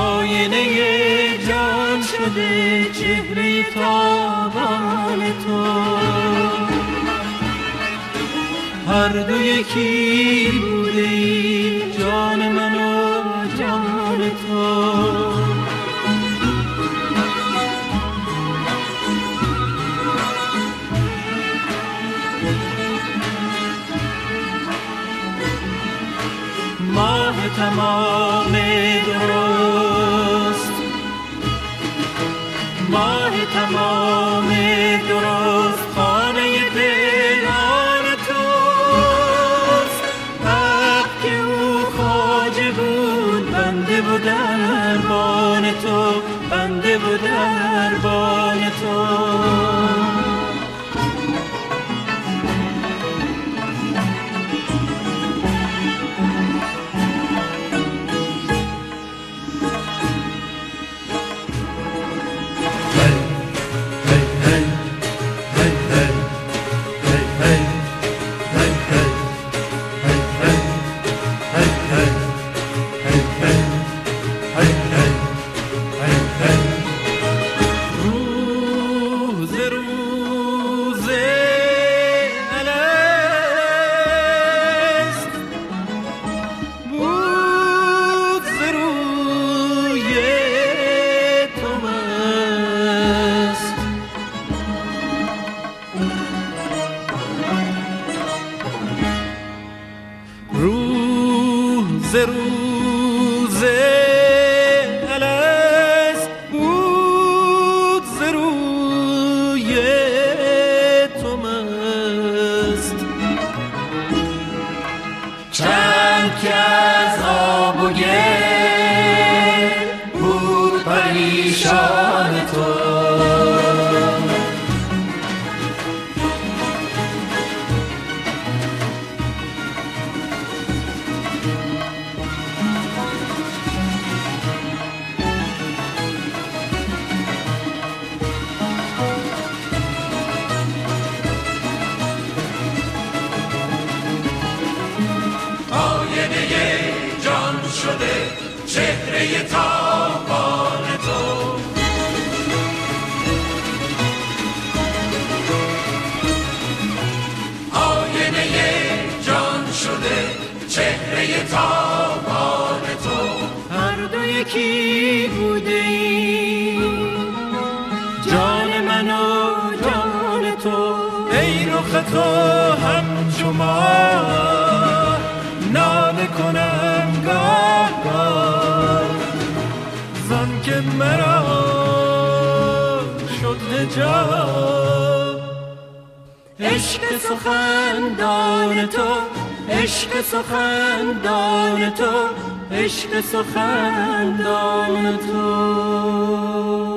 آینه جان شده چهره تابان تو، هر دو یکی بوده ای جان من و جان تو. ماه تمام درست، ماه تمام درست خانه پنهان توست. حق که او خواجه بود بنده بود دربان تو، بنده بود دربان تو. روز روز الست بود ز روی تو مست. چند که از آب و گل بود پریشان تو، شده چهره تابان تو. آینه جان شده چهره تابان تو، هر دو یکی بوده ای جان من و جان تو. ای رخ تو همچو ماه ناله کنم گاه گاه، زان که مرا شد حجاب. عشق سخندان تو، عشق سخندان تو، عشق سخندان تو.